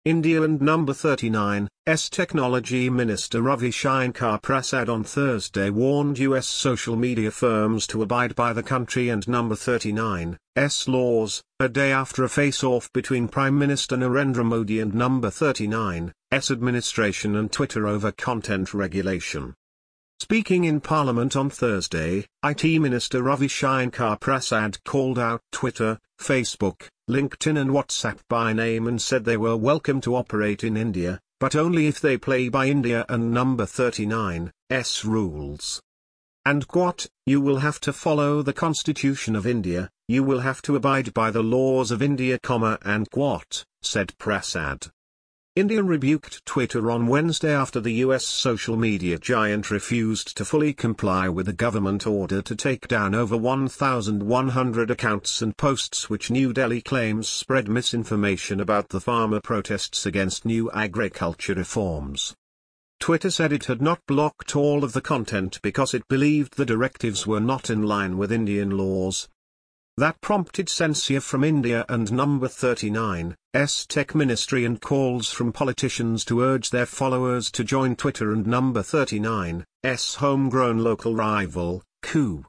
India and number 39, Technology Minister Ravi Shankar Prasad on Thursday warned US social media firms to abide by the country and number 39's laws, a day after a face-off between Prime Minister Narendra Modi and number 39's administration and Twitter over content regulation. Speaking in Parliament on Thursday, IT Minister Ravi Shankar Prasad called out Twitter, Facebook, LinkedIn and WhatsApp by name and said they were welcome to operate in India, but only if they play by India and number 39's rules. And quote, "You will have to follow the Constitution of India, you will have to abide by the laws of India, and quote," said Prasad. India rebuked Twitter on Wednesday after the US social media giant refused to fully comply with a government order to take down over 1,100 accounts and posts which New Delhi claims spread misinformation about the farmer protests against new agriculture reforms. Twitter said it had not blocked all of the content because it believed the directives were not in line with Indian laws. That prompted censure from India and number 39's tech ministry and calls from politicians to urge their followers to join Twitter and number 39's homegrown local rival, Coup.